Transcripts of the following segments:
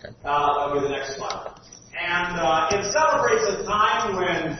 That'll be the next slide. And it celebrates a time when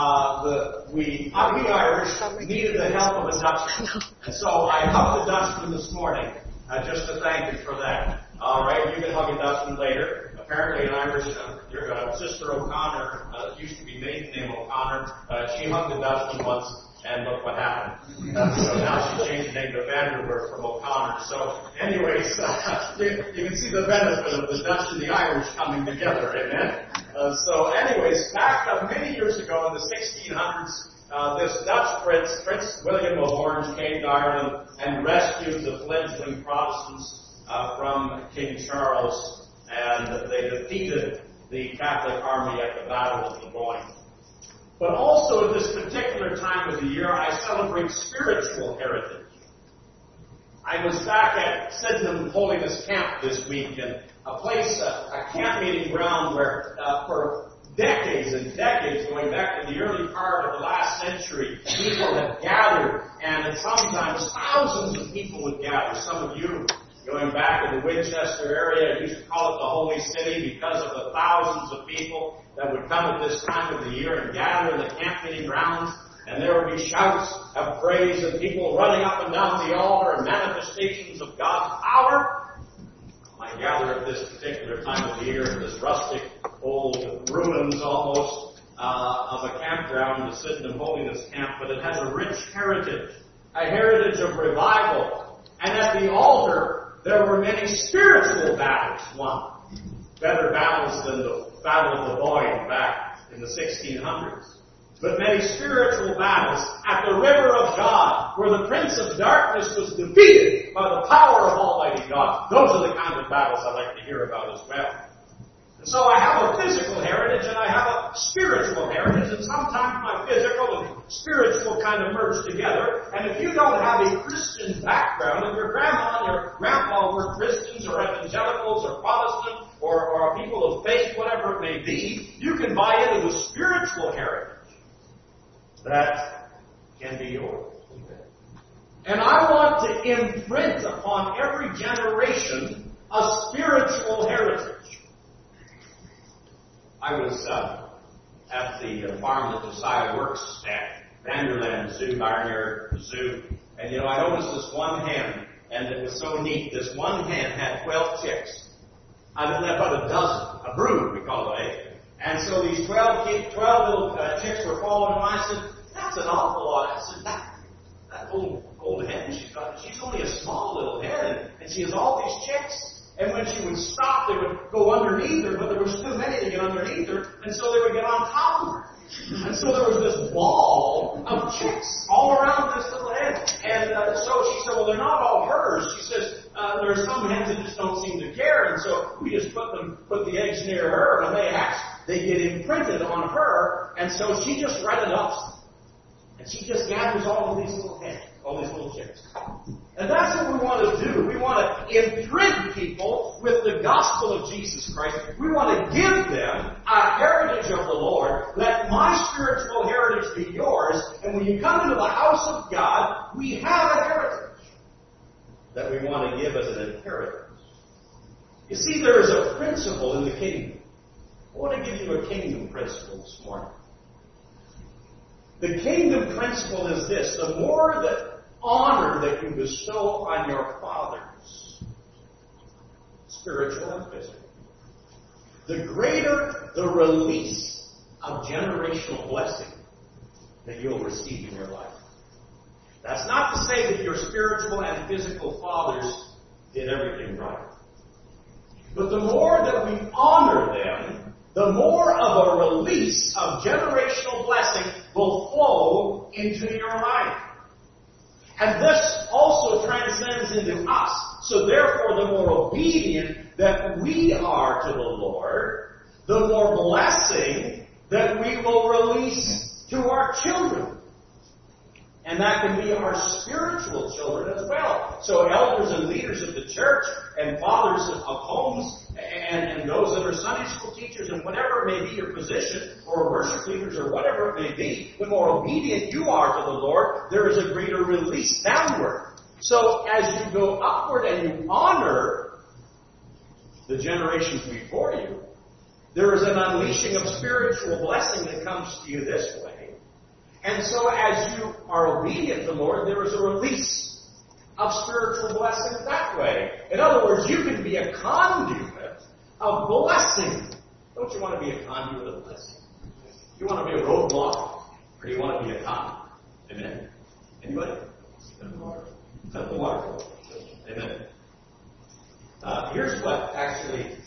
we Irish needed the help of a Dutchman. And so I hugged a Dutchman this morning just to thank you for that. All right, you can hug a Dutchman later. Apparently, an Irish, Sister O'Connor, used to be maiden name O'Connor. She hugged a Dutchman once, and look what happened. So now she changed the name to Vanderburg from O'Connor. So, anyways, you can see the benefit of the Dutch and the Irish coming together, amen? So, anyways, back many years ago in the 1600s, this Dutch Prince William of Orange, came to Ireland and rescued the fledgling Protestants from King Charles. And they defeated the Catholic army at the Battle of the Boyne. But also at this particular time of the year, I celebrate spiritual heritage. I was back at Sydenham Holiness Camp this week, and a place, a camp meeting ground where for decades and decades, going back to the early part of the last century, people had gathered, and sometimes thousands of people would gather. Some of you, going back to the Winchester area, used to call it the Holy City because of the thousands of people that would come at this time of the year and gather in the camp meeting grounds. And there would be shouts of praise and people running up and down the altar and manifestations of God's power. I gather at this particular time of the year in this rustic old ruins almost of a campground, the Sydenham Holiness Camp, but it has a rich heritage, a heritage of revival. And at the altar, there were many spiritual battles won. Better battles than the Battle of the Boyne back in the 1600s. But many spiritual battles at the river of God, where the prince of darkness was defeated by the power of Almighty God. Those are the kind of battles I like to hear about as well. And so I have a physical heritage and I have a spiritual heritage, and sometimes my physical and spiritual kind of merge together. And if you don't have a Christian background, if your grandma and your grandpa were Christians or evangelicals or Protestant or people of faith, whatever it may be, you can buy into the spiritual heritage that can be yours. And I want to imprint upon every generation a spiritual heritage. I was at the farm that Josiah works at, Vanderland Zoo, Barnyard Zoo, and I noticed this one hen, and it was so neat. This one hen had 12 chicks. About a dozen, a brood, we call it, eh? And so these 12 little chicks were following them. I said, that's an awful lot. I said, that old hen she's only a small little hen, and she has all these chicks. And when she would stop, they would go underneath her, but there was too many to get underneath her, and so they would get on top of her. And so there was this ball of chicks all around this little hen. And so she said, well, they're not all hers. She says, there are some hens that just don't seem to care, and so we just put the eggs near her, and they get imprinted on her, and so she just run it up. And she just gathers all of these little hens, all these little chicks. And that's what we want to do. We want to imprint people with the gospel of Jesus Christ. We want to give them a heritage of the Lord. Let my spiritual heritage be yours. And when you come into the house of God, we have a heritage that we want to give as an inheritance. You see, there is a principle in the kingdom. I want to give you a kingdom principle this morning. The kingdom principle is this: the more the honor that you bestow on your fathers, spiritual and physical, the greater the release of generational blessing that you'll receive in your life. That's not to say that your spiritual and physical fathers did everything right. But the more that we honor them, the more of a release of generational blessing will flow into your life. And this also transcends into us. So therefore, the more obedient that we are to the Lord, the more blessing that we will release to our children. And that can be our spiritual children as well. So elders and leaders of the church and fathers of homes and those that are Sunday school teachers and whatever it may be your position, or worship leaders or whatever it may be, the more obedient you are to the Lord, there is a greater release downward. So as you go upward and you honor, the generations before you, there is an unleashing of spiritual blessing that comes to you this way. And so as you are obedient to the Lord, there is a release of spiritual blessing that way. In other words, you can be a conduit of blessing. Don't you want to be a conduit of blessing? Do you want to be a roadblock, or do you want to be a conduit? Amen? Anybody? The water. Amen. Here's what actually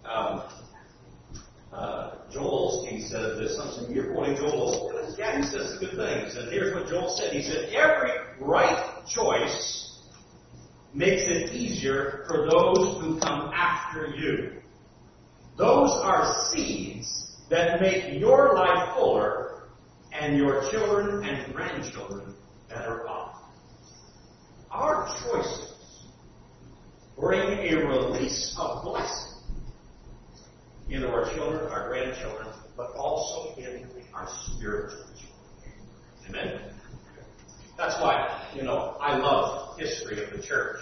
Joel Osteen said of this. You're quoting Joel Osteen. Yeah, he says some good things. And here's what Joel said. He said, every right choice makes it easier for those who come after you. Those are seeds that make your life fuller and your children and grandchildren better off. Our choices bring a release of blessing into our children, our grandchildren, but also in our spiritual children. Amen? That's why, I love history of the church.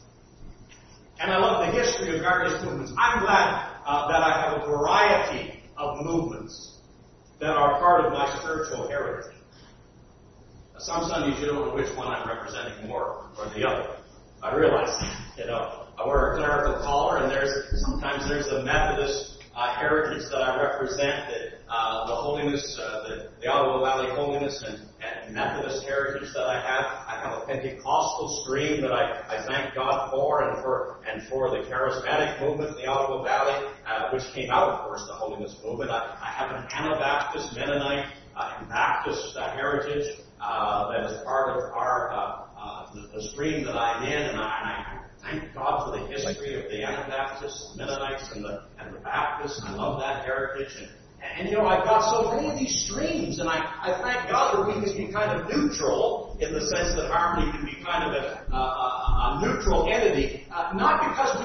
And I love the history of various movements. I'm glad that I have a variety of movements that are part of my spiritual heritage. Some Sundays you don't know which one I'm representing more or the other. I realize that. I wear a clerical collar, and sometimes there's the Methodist heritage that I represent, the holiness, the Ottawa Valley holiness and Methodist heritage that I have. I have a Pentecostal stream that I thank God for, and for the charismatic movement in the Ottawa Valley, which came out, of course, the holiness movement. I have an Anabaptist, Mennonite, and Baptist heritage that is part of our the stream that I'm in, and I thank God for the history of the Anabaptists, the Mennonites, and the Baptists. I love that heritage. And I've got so many of these streams, and I thank God that we can be kind of neutral in the sense that Harmony can be kind of a neutral entity, not because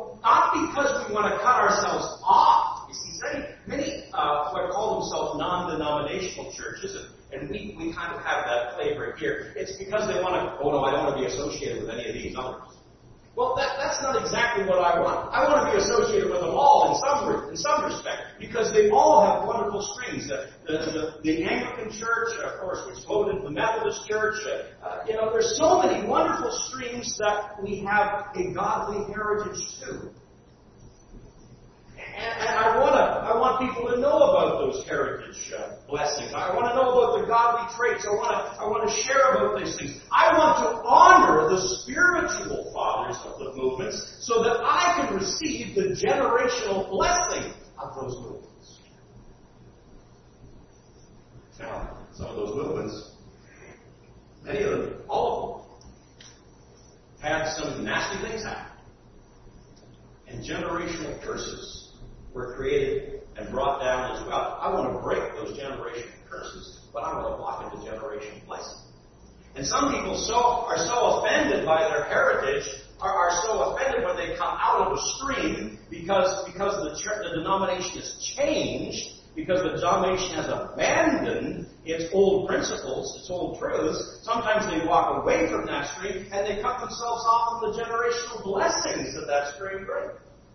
we want to cut ourselves off. You see, many what call themselves non-denominational churches, and we kind of have that flavor here. It's because they want to, I don't want to be associated with any of these others. Well, that's not exactly what I want. I want to be associated with them all in some respect, because they all have wonderful streams. The Anglican Church, of course, which voted the Methodist Church. There's so many wonderful streams that we have a godly heritage too. And I want people to know about those heritage blessings. I want to know about the godly traits. I want to share about these things. I want to honor the spiritual fathers of the movements so that I can receive the generational blessing of those movements. Now, some of those movements, many of them, all of them, had some nasty things happen. And generational curses were created and brought down as well. I want to break those generational curses, but I want to walk into generational blessing. And some people are so offended by their heritage, are so offended when they come out of a stream because the denomination has changed, because the denomination has abandoned its old principles, its old truths. Sometimes they walk away from that stream and they cut themselves off from the generational blessings that stream brings.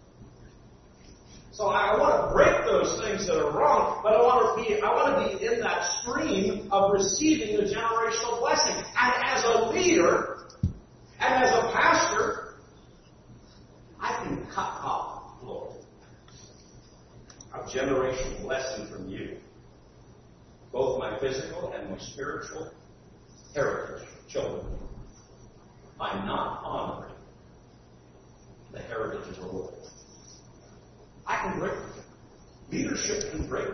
So I want to break those things that are wrong, but I want to be in that stream of receiving the generational blessing. And as a leader, and as a pastor, I can cut off the flow of generational blessing from you, both my physical and my spiritual heritage children, by not honoring the heritage of the Lord. I can break them. Leadership can break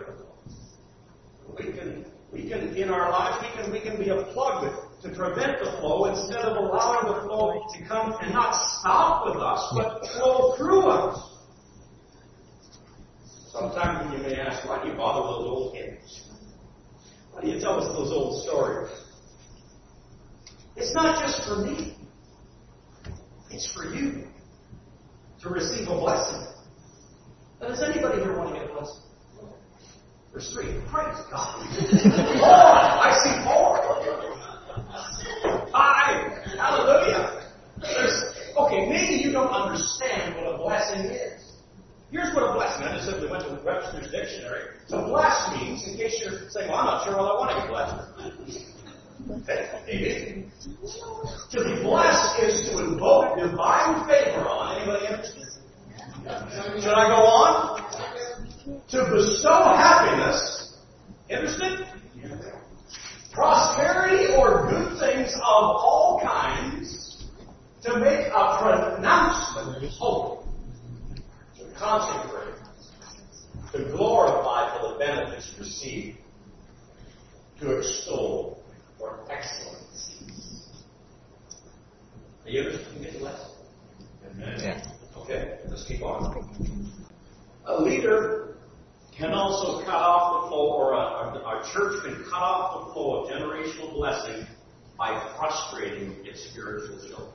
them. We can in our lives, we can be a plug to prevent the flow instead of allowing the flow to come and not stop with us, but flow through us. Sometimes you may ask, why do you bother with those old hymns? Why do you tell us those old stories? It's not just for me. It's for you to receive a blessing. Now, does anybody here want to get a blessing? There's 3. Praise God. 4. I see 4. 5. Hallelujah. Okay, maybe you don't understand what a blessing is. what a blessing. I just simply went to Webster's dictionary. So bless means, in case you're saying, well, I'm not sure whether I want to get blessed. Maybe. To be blessed is to invoke divine favor on anybody interested. Should I go on? To bestow happiness. Interested? Prosperity or good things of all kinds. To make a pronouncement holy. To consecrate. To glorify for the benefits received. To extol for excellence. Are you interested in getting blessed? Yeah. Okay, let's keep on. A leader can also cut off the flow, or our church can cut off the flow of generational blessing by frustrating its spiritual children.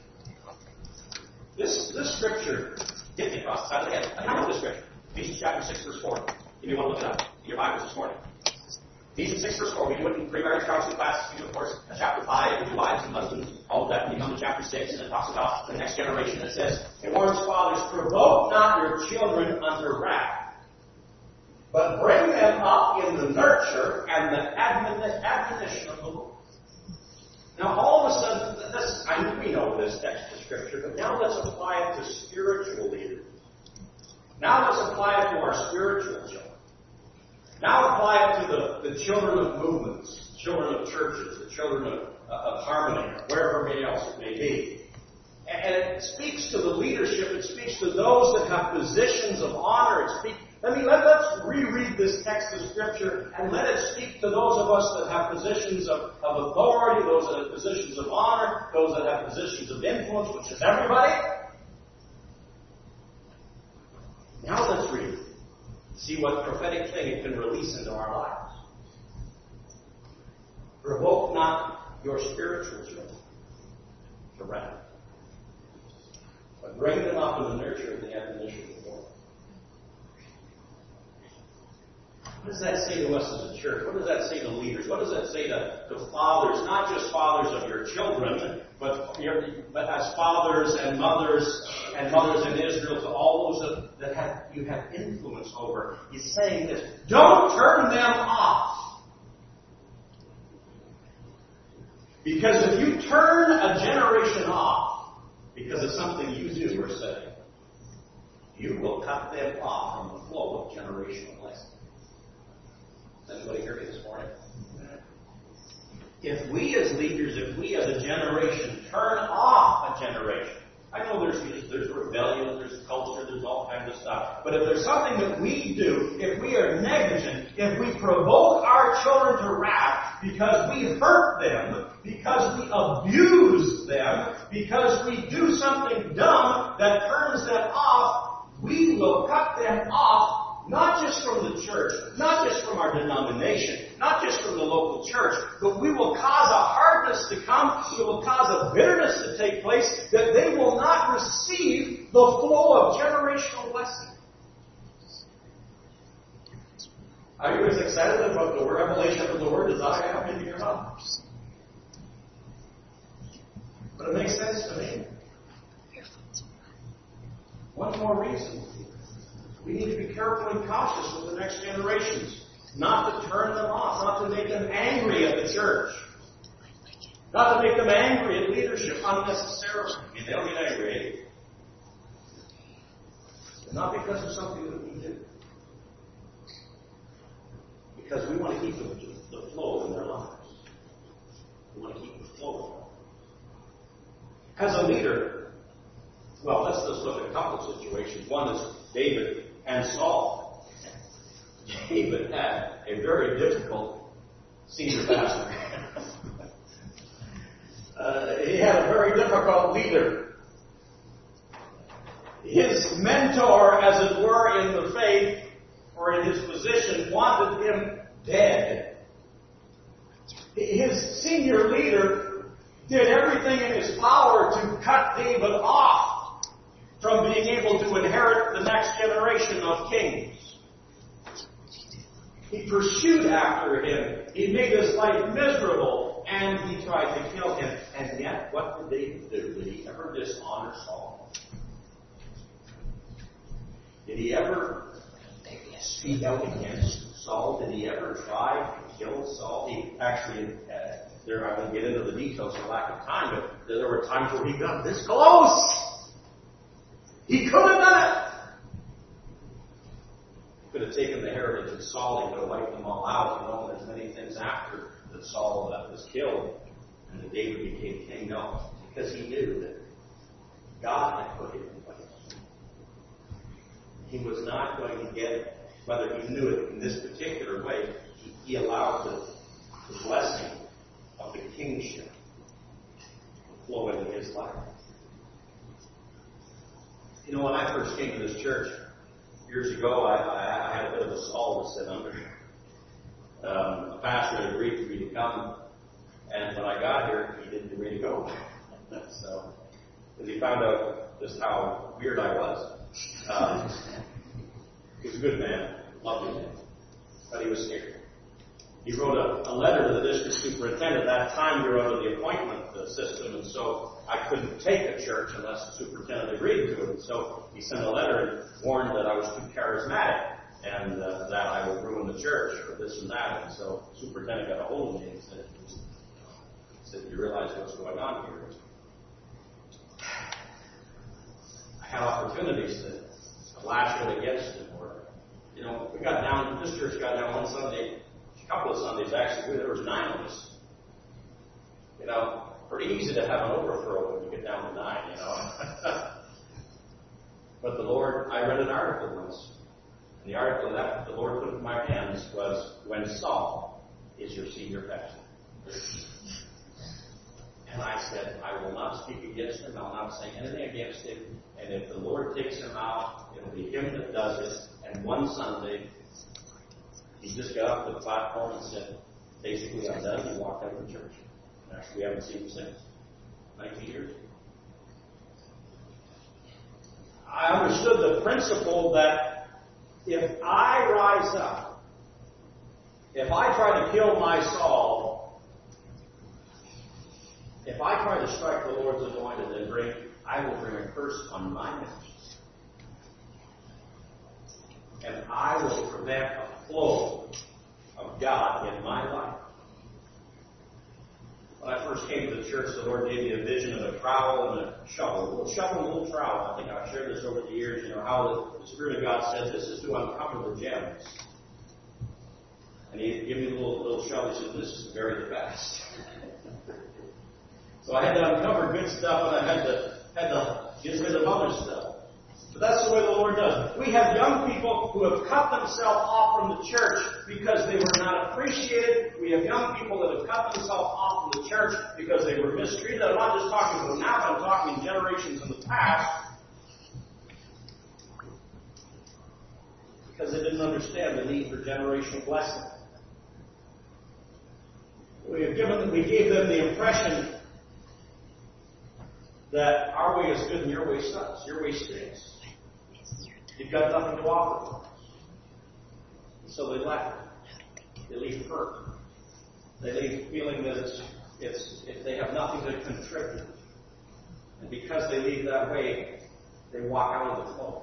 This scripture hit me across the side of the head. I know this scripture. Ephesians chapter 6, verse 4. If you want to look it up in your Bibles this morning. Ephesians 6, verse 4. We do it in pre-marriage counseling classes. We do, of course, chapter 5, we do wives and husbands, all of that. And you come to chapter 6, and it talks about the next generation. It says, it warns fathers, provoke not your children unto wrath, but bring them up in the nurture and the admonition of the Lord. Now, all of a sudden, we know this text of Scripture, but now let's apply it to spiritual leaders. Now let's apply it to our spiritual children. Now apply it to the children of movements, children of churches, the children of harmony, or wherever else it may be. And it speaks to the leadership. It speaks to those that have positions of honor. Let's reread this text of Scripture and let it speak to those of us that have positions of authority, those that have positions of honor, those that have positions of influence, which is everybody. Now let's read it. See what prophetic thing it can release into our lives. Provoke not your spiritual children to wrath, but bring them up in the nurture of the admonition of the Lord. What does that say to us as a church? What does that say to leaders? What does that say to fathers? Not just fathers of your children, but as fathers and mothers in Israel, to all those that you have influence over. He's saying this: don't turn them off. Because if you turn a generation off because of something you do or say, you will cut them off from the flow of generational blessing. Does anybody hear me this morning? If we as leaders, if we as a generation turn off a generation, I know there's rebellion, there's culture, there's all kinds of stuff. But if there's something that we do, if we are negligent, if we provoke our children to wrath because we hurt them, because we abuse them, because we do something dumb that turns them off, we will cut them off. Not just from the church, not just from our denomination, not just from the local church, but we will cause a hardness to come, we will cause a bitterness to take place, that they will not receive the flow of generational blessing. Are you as excited about the revelation of the Word as I am in your lives? But it makes sense to me. One more reason. We need to be careful and cautious with the next generations. Not to turn them off, not to make them angry at the church. Not to make them angry at leadership unnecessarily. I mean, they'll get angry. Not because of something that we do. Because we want to keep the flow in their lives. We want to keep the flow. As a leader, well, let's just look at a couple of situations. One is David and Saul. David had a very difficult senior pastor. He had a very difficult leader. His mentor, as it were, in the faith, or in his position, wanted him dead. His senior leader did everything in his power to cut David off from being able to inherit the next generation of kings. He pursued after him. He made his life miserable, and he tried to kill him. And yet, what did David do? Did he ever dishonor Saul? Did he ever speak out against Saul? Did he ever try to kill Saul? He actually, I won't get into the details for lack of time, but there were times where he got this close. He could have done it. He could have taken the heritage of Saul. He could have wiped them all out. There's many things after that Saul was killed and that David became king. No, because he knew that God had put him in place. He was not going to get, whether he knew it in this particular way, he allowed the blessing of the kingship to flow into his life. When I first came to this church years ago, I had a bit of a Saul to sit under. A pastor had agreed for me to come, and when I got here, he didn't agree to go. So, because he found out just how weird I was. He was a good man, lovely man, but he was scared. He wrote a letter to the district superintendent. At that time, we were under the appointment system, and so I couldn't take a church unless the superintendent agreed to it. And so he sent a letter and warned that I was too charismatic and that I would ruin the church or this and that. And so the superintendent got a hold of me and said, "You realize what's going on here?" I had opportunities to lash out against it. Or, we got down, this church got down one Sunday, a couple of Sundays actually, there was 9 of us. Pretty easy to have an overthrow when you get down to 9, But the Lord, I read an article once, and the article that the Lord put in my hands was, "When Saul is your senior pastor." And I said, I will not speak against him, I'll not say anything against him, and if the Lord takes him out, it'll be him that does it. And one Sunday, he just got up to the platform and said, basically, I'm done. He walked out of the church. And actually, we haven't seen him since. 19 years. I understood the principle that if I rise up, if I try to kill my Saul, if I try to strike the Lord's anointed, then I will bring a curse on my ministry. And I will prevent a flow of God in my life. When I first came to the church, the Lord gave me a vision of a trowel and a shovel. A little shovel and a little trowel. I think I've shared this over the years, how the Spirit of God said this is to uncover the gems. And he gave me the little shovel. He said, this is to bury the best. So I had to uncover good stuff, and I had to get rid of other stuff. But that's the way the Lord does. We have young people who have cut themselves off from the church because they were not appreciated. We have young people that have cut themselves off from the church because they were mistreated. I'm not just talking about now, but I'm talking in generations in the past. Because they didn't understand the need for generational blessing. We gave them the impression that our way is good and your way sucks. Your way stinks. You've got nothing to offer. So they left. They leave hurt. They leave feeling that if they have nothing to contribute. And because they leave that way, they walk out of the flow.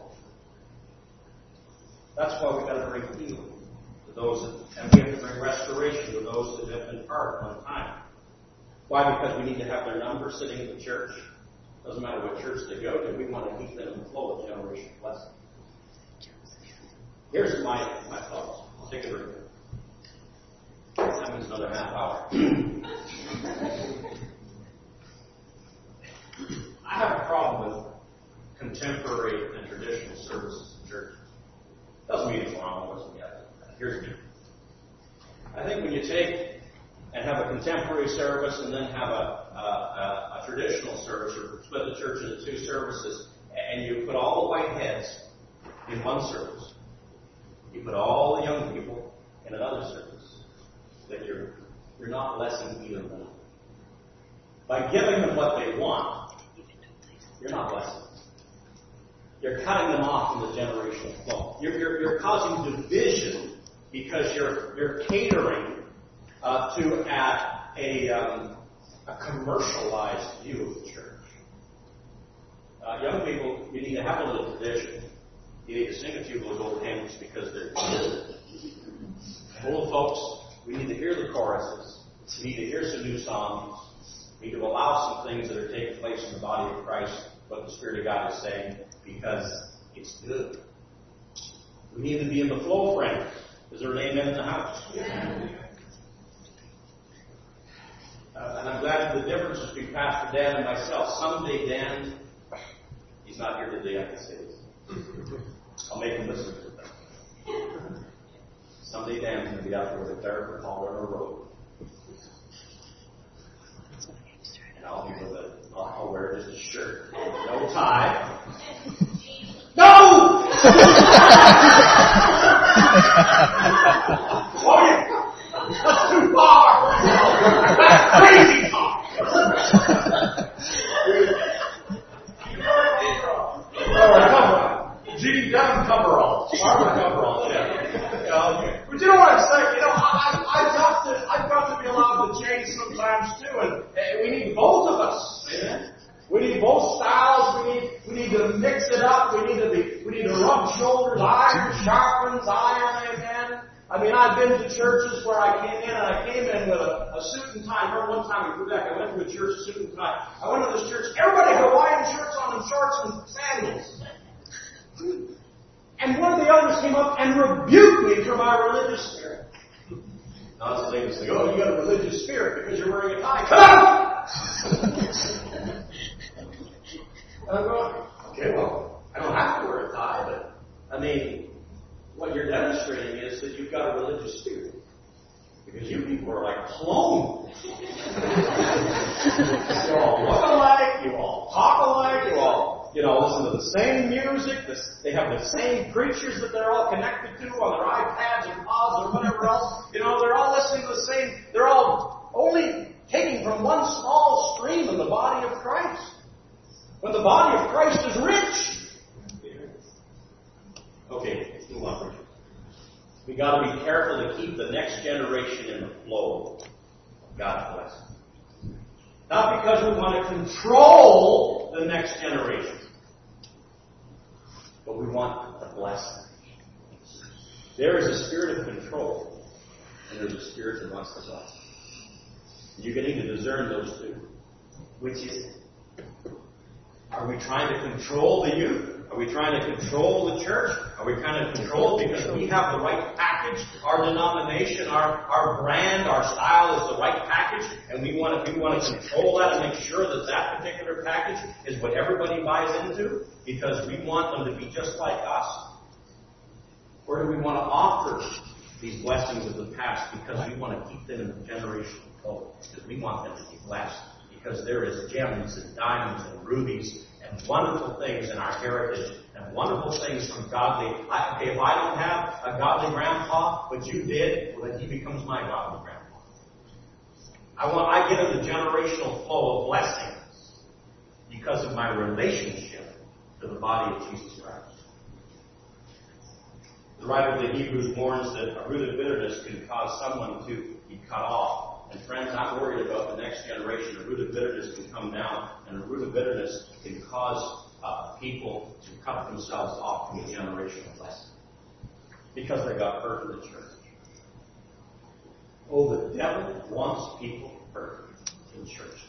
That's why we've got to bring healing to those, and we have to bring restoration to those that have been hurt at one time. Why? Because we need to have their number sitting in the church. Doesn't matter what church they go to, we want to keep them in the flow of generational blessing. Here's my thoughts. I'll take a break. That means another half hour. I have a problem with contemporary and traditional services in church. Doesn't mean it's wrong. It wasn't yet. Here's me. I think when you take and have a contemporary service and then have a traditional service, or split the church into 2 services, and you put all the white heads in one service, you put all the young people in another service, that you're not blessing either one. By giving them what they want, you're not blessing. You're cutting them off from the generational flow. You're causing division because you're catering to a commercialized view of the church. Young people, you need to have a little division. You need to sing a few of those old hymns because they're good. Old folks, we need to hear the choruses. We need to hear some new songs. We need to allow some things that are taking place in the body of Christ, what the Spirit of God is saying, because it's good. We need to be in the flow, friends. Is there an amen in the house? Yeah. And I'm glad the difference between Pastor Dan and myself. Someday Dan, he's not here today, I can say this. I'll make him listen to it. Someday Dan's going to be out there with a clerical collar on a robe. And I'll wear just a shirt. No tie. No! Oh, yeah. That's too far. That's crazy talk. Gene Dunn coveralls. Barbara coveralls, yeah. But you know what I'm saying? I've got to be allowed to change sometimes too, and we need both of us. Amen. We need both styles. We need to mix it up. We need to rub shoulders. Iron sharpens iron. Amen. I mean, I've been to churches where I came in with a suit and tie. I remember one time in Quebec, I went to a church, suit and tie. I went to this church, everybody had Hawaiian shirts on and shorts and sandals. And one of the elders came up and rebuked me for my religious spirit. Now, this lady said, "Oh, you got a religious spirit because you're wearing a tie. Come out!" And I'm going, okay, well, I don't have to wear a tie, but, I mean, what you're demonstrating is that you've got a religious spirit. Because you people are like clones. You all look alike, you all talk alike, you all, listen to the same music. They have the same preachers that they're all connected to on their iPads or pods or whatever else. They're all listening to the same. They're all only taking from one small stream in the body of Christ. When the body of Christ is rich. Okay, let's move on. We got to be careful to keep the next generation in the flow of God's blessing. Not because we want to control the next generation, but we want to bless them. There is a spirit of control, and there's a spirit that wants to bless. You can need to discern those two. Which is it? Are we trying to control the youth? Are we trying to control the church? Are we trying to control because we have the right package? Our denomination, our brand, our style is the right package, and we want to control that and make sure that particular package is what everybody buys into because we want them to be just like us? Or do we want to offer these blessings of the past because we want to keep them in the generational flow? Because we want them to be blessed. Because there is gems and diamonds and rubies and wonderful things in our heritage and wonderful things from godly. If I don't have a godly grandpa, but you did, well, then he becomes my godly grandpa. I get in the generational flow of blessings because of my relationship to the body of Jesus Christ. The writer of the Hebrews warns that a root of bitterness can cause someone to be cut off. And friends, I'm worried about the next generation. A root of bitterness can come down, and a root of bitterness can cause people to cut themselves off from the generational blessing because they got hurt in the church. Oh, the devil wants people hurt in churches.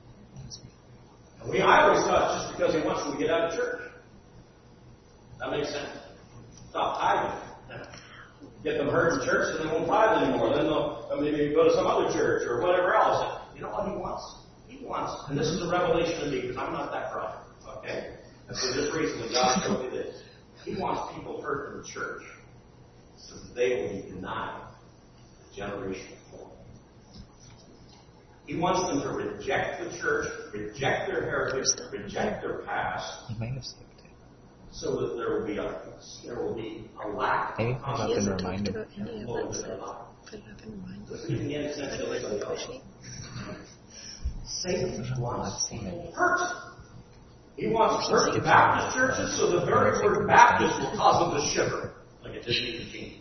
And I always thought it's just because he wants them to get out of church. That makes sense. Stop tithing. Get them hurt in church, and they won't tithe anymore. Then they'll maybe go to some other church or whatever else. And you know what he wants? He wants, and this is a revelation to me because I'm not that bright. Okay? And so just recently, God showed me this. He wants people hurt in the church so that they will be denied the generational flow. He wants them to reject the church, reject their heritage, reject their past. You might have skipped it. So that there will be a lack of confidence. He hasn't talked about any of that. Satan wants people hurt. He wants hurt in Baptist churches, so the very word Baptist will cause them to shiver, like it did in the jeans.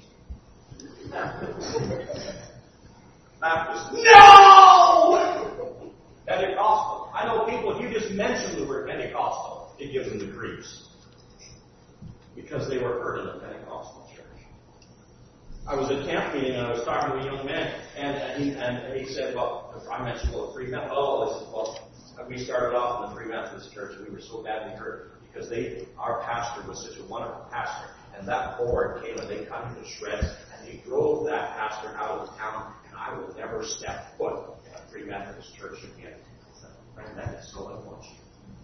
Baptist, no! Pentecostal. I know people, if you just mention the word Pentecostal, it gives them the creeps. because they were hurt in the Pentecostal church. I was at camp meeting and I was talking to a young man, and he said, well, I mentioned, well, Free Methodist. Oh, I said, well, we started off in the Free Methodist church and we were so badly hurt because our pastor was such a wonderful pastor, and that board came and they cut him to shreds, and they drove that pastor out of town, and I will never step foot in a Free Methodist church again. Friend, that is so unfortunate.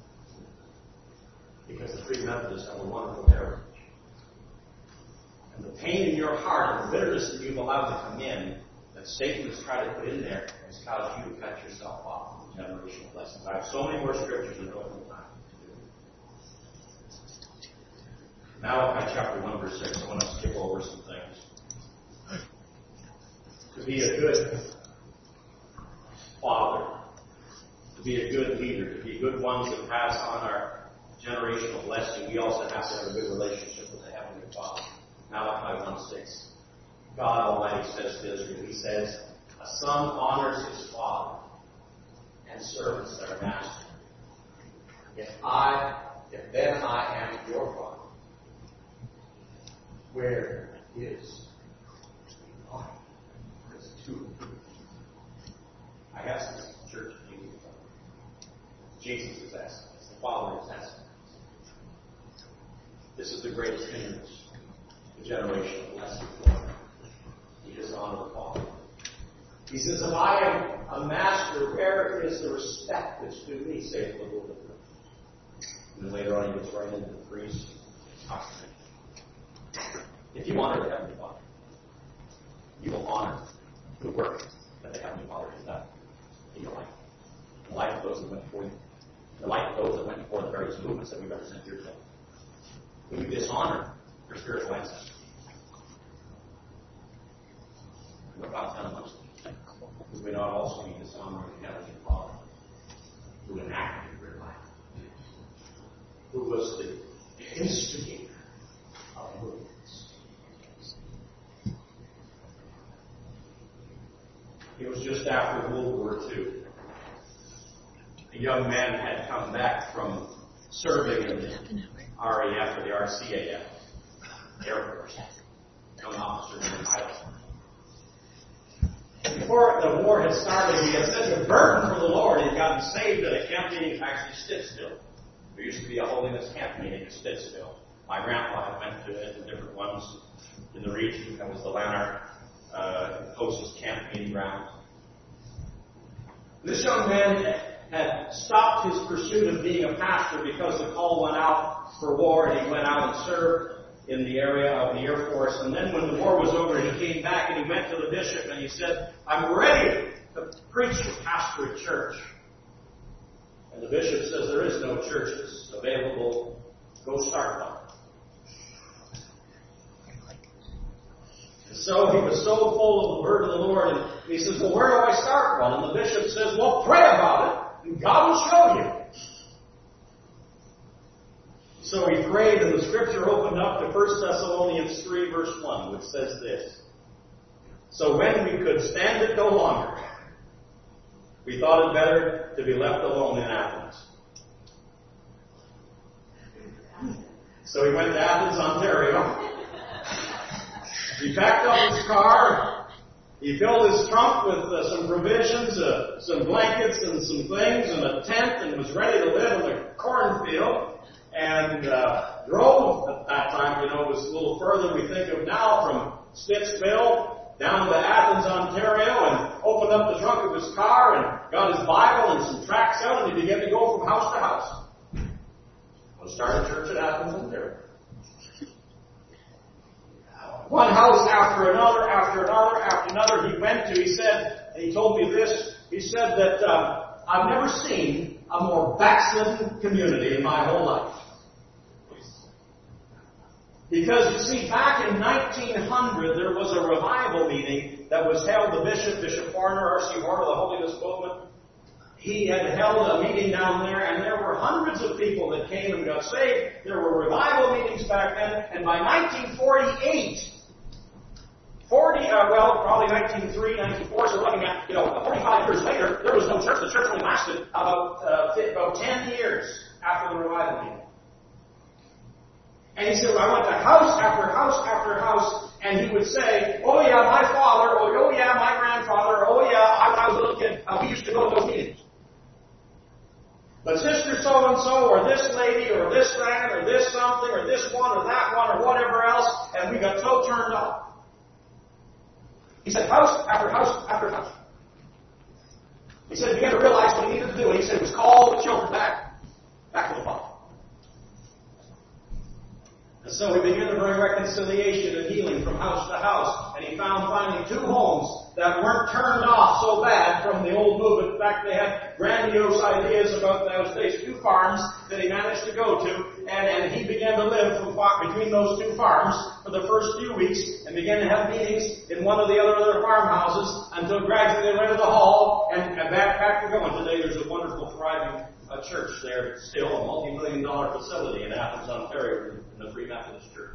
Because the Free Methodists have a wonderful heritage. And the pain in your heart and the bitterness that you've allowed to come in, that Satan has tried to put in there, has caused you to cut yourself off from generational blessings. I have so many more scriptures that don't have time to do. Malachi chapter 1, verse 6. I want to skip over some things. To be a good father, to be a good leader, to be good ones that pass on our generational blessing, we also have to have a good relationship with the Heavenly Father. Malachi 1:6. God Almighty says to Israel, He says, a son honors his father, and servants their master. If then I am your father, where is mine? There's two. I asked this church meeting. Jesus is asking us. The Father is asking us. This is the greatest hindrance, the generational blessing for him. He does honor the Father. He says, if I am a master, where is the respect that's due me, saith the Lord of God. And then later on he gets right into the priest. If you honor the Heavenly Father, you will honor the work that the Heavenly Father has done in your life. The life of those that went before you. The life of those that went before the various movements that we represent here today. When you dishonor your spiritual ancestors, what God's done amongst them, we would not also be dishonoring the Heavenly Father, who enacted your life, who was the instigator of movements. It was just after World War II. A young man had come back from serving in the RAF or the RCAF, Air Force, young officer named pilot. Before the war had started, he had such a burden for the Lord. He'd gotten saved at a camp meeting, actually Stittsville. There used to be a holiness camp meeting at Stittsville. My grandpa had went to it, the different ones in the region. That was the Lanark closest camp meeting ground. This young man had stopped his pursuit of being a pastor because the call went out for war, and he went out and served in the area of the Air Force. And then when the war was over, he came back and he went to the bishop and he said, I'm ready to preach and pastor a church. And the bishop says, there is no churches available. Go start one. And so he was so full of the word of the Lord, and he says, well, where do I start one? And the bishop says, well, pray about it, and God will show you. So he prayed, and the scripture opened up to 1 Thessalonians 3, verse 1, which says this. So when we could stand it no longer, we thought it better to be left alone in Athens. So he went to Athens, Ontario. He packed up his car. He filled his trunk with some provisions, some blankets and some things, and a tent, and was ready to live in the cornfield. And drove at that time, it was a little further we think of now, from Stittsville down to Athens, Ontario, and opened up the trunk of his car and got his Bible and some tracts out, and he began to go from house to house. We'll start a church at Athens, Ontario. One house after another, after another, after another he went to. He said, and he told me this, he said that I've never seen a more backslidden community in my whole life. Because, you see, back in 1900, there was a revival meeting that was held. The Bishop Horner, R.C. Horner, the Holiness Movement, he had held a meeting down there, and there were hundreds of people that came and got saved. There were revival meetings back then, and by 1948, probably 1903, 1904, so we're looking at, 45 years later, there was no church. The church only lasted about 10 years after the revival meeting. And he said, I went to house after house after house, and he would say, oh yeah, my father, or oh yeah, my grandfather, oh yeah, when I was a little kid, we used to go to those meetings. But sister so-and-so, or this lady, or this friend, or this something, or this one, or that one, or whatever else, and we got so turned off. He said, house after house after house. He said, he began to realize what he needed to do, and he said, it was call the children back to the Father. And so he began to bring reconciliation and healing from house to house. And he found finally 2 homes that weren't turned off so bad from the old movement. In fact, they had grandiose ideas about those days. 2 farms that he managed to go to. And he began to live between those 2 farms for the first few weeks and began to have meetings in one of the other farmhouses until gradually they rented the hall and back to going. Today there's a wonderful, thriving church there, still a multi-million-dollar facility in Athens, Ontario, in the Free Methodist Church.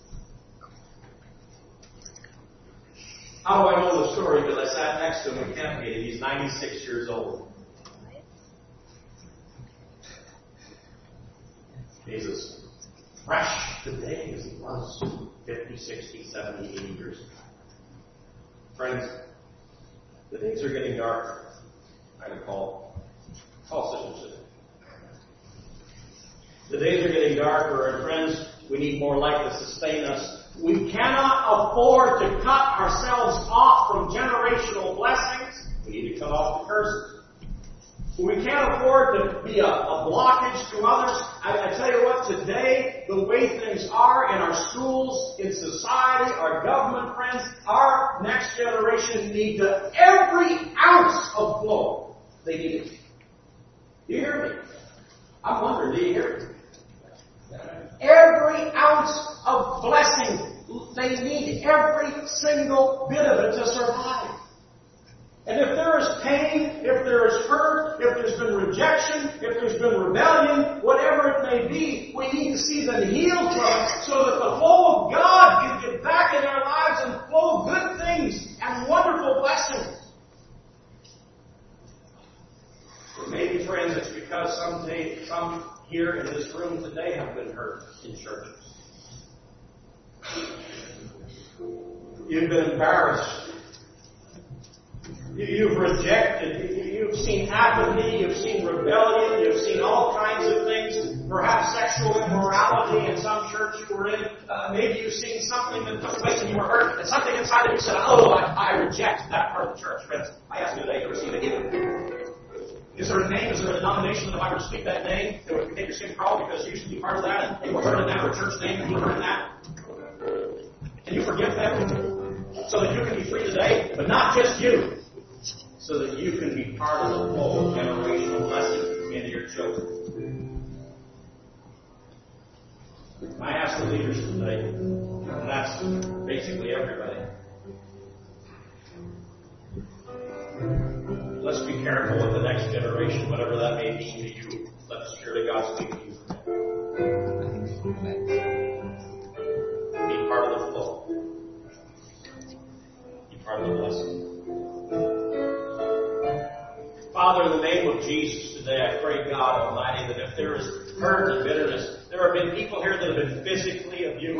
How do I know the story? Because I sat next to him in camp meeting. He's 96 years old. He's as fresh today as he was 50, 60, 70, 80 years ago. Friends, the days are getting darker. I recall Sister. The days are getting darker, and friends, we need more light to sustain us. We cannot afford to cut ourselves off from generational blessings. We need to cut off the curses. We can't afford to be a blockage to others. I tell you what, today, the way things are in our schools, in society, our government, friends, our next generation needs every ounce of flow. They need it. Do you hear me? I'm wondering, do you hear me? Every ounce of blessing, they need every single bit of it to survive. And if there is pain, if there is hurt, if there's been rejection, if there's been rebellion, whatever it may be, we need to see them healed from it so that the flow of God can get back in our lives and flow good things and wonderful blessings. Or maybe, friends, it's because some here in this room today have been hurt in churches. You've been embarrassed. You've rejected. You've seen apathy. You've seen rebellion. You've seen all kinds of things. Perhaps sexual immorality in some church you were in. Maybe you've seen something that took place and you were hurt. And something inside of you said, I reject that part of the church. Friends, I ask you today to receive it either. Is there a name? Is there a denomination that if I were to speak that name, that would make your skin crawl because you used to be part of that and you were hurt in that, or a church name and you were hurt in that? Can you forgive them so that you can be free today? But not just you. So that you can be part of the flow of generational blessing into your children. I ask the leaders today, and that's basically everybody. Let's be careful with the next generation, whatever that may mean to you. Let the Spirit of God speak to you. Be part of the flow. Be part of the blessing. Father, in the name of Jesus today, I pray, God Almighty, that if there is hurt and bitterness, there have been people here that have been physically abused.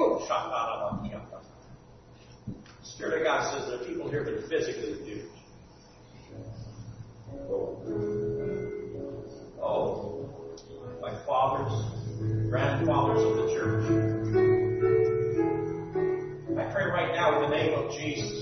The Spirit of God says there are people here that have been physically abused. Oh, like fathers, grandfathers of the church. I pray right now in the name of Jesus.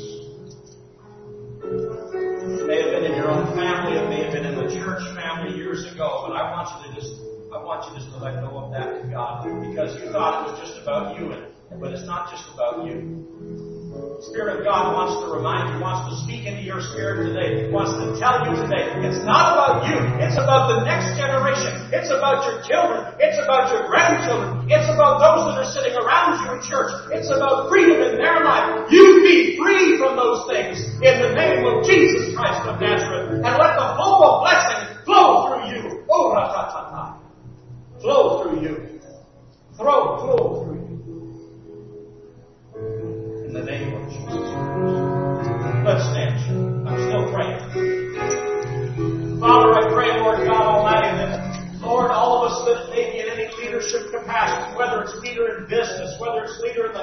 It may have been in your own family, it may have been in the church family years ago, but I want you just to let go of that to God, because you thought it was just about you, but it's not just about you. The Spirit of God wants to remind you, wants to speak into your spirit today, wants to tell you today, it's not about you, it's about the next generation, it's about your children, it's about your grandchildren, it's about those that are sitting around you in church, it's about freedom in their life. You be free from those things in the name of Jesus Christ of Nazareth, and let the flow of blessing flow through you. Oh, ra-ta-ta-ta. Flow through you. Flow through you. In the name of Jesus Christ. Let's stand. I'm still praying. Father, I pray, Lord God Almighty, that, Lord, all of us that may be in any leadership capacity, whether it's leader in business,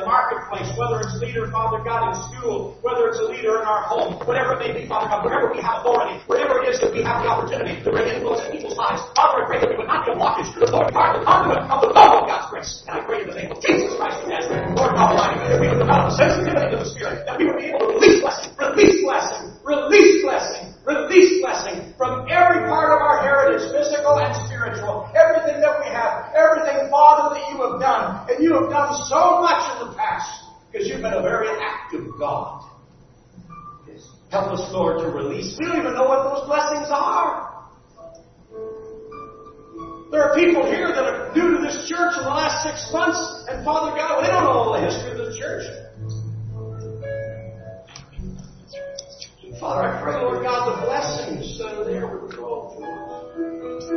marketplace, whether it's a leader, Father God, in school, whether it's a leader in our home, whatever it may be, Father God, wherever we have authority, wherever it is that we have the opportunity to bring influence in people's lives. Father, I pray that we would not be a blockage, but Lord, part of the conduit of the flow of God's grace. And I pray in the name of Jesus Christ of Nazareth, Lord God Almighty, that we would develop a sensitivity to the Spirit, that we would be able to release blessing, release blessing, release blessing, release blessing from every part of our heritage, physical and spiritual, everything that we have, everything, Father, that you have done. And you have done so much in the past, because you've been a very active God. Help us, Lord, to release. We don't even know what those blessings are. There are people here that are new to this church in the last 6 months, and Father God, they don't know all the history of the church. Father, I pray, Lord God, the blessings that are there would flow through us.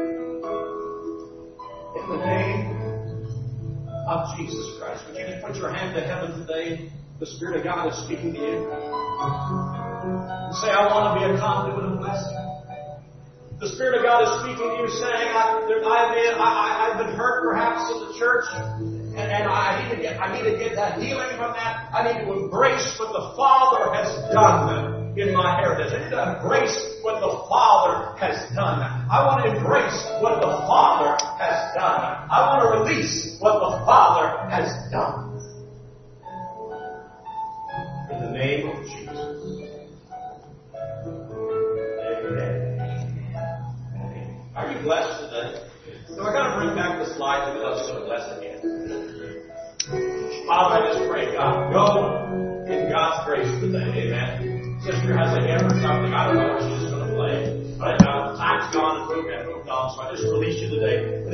In the name of Jesus Christ. Would you just put your hand to heaven today? The Spirit of God is speaking to you. And say, I want to be a conduit of blessing. The Spirit of God is speaking to you, saying, I've been hurt perhaps in the church, and I need to get that healing from that. I need to embrace what the Father has done in my heritage. I need to embrace what the Father has done. I want to embrace what the Father has done. I want to release what the Father has done. In the name of Jesus. Are you blessed today? So we're going to bring back the slide that I was going to bless again. Father, I just pray, God, go in God's grace today. Amen. Sister has a hymn or something. I don't know what she's going to play. But time's gone and moved on. So I just release you today.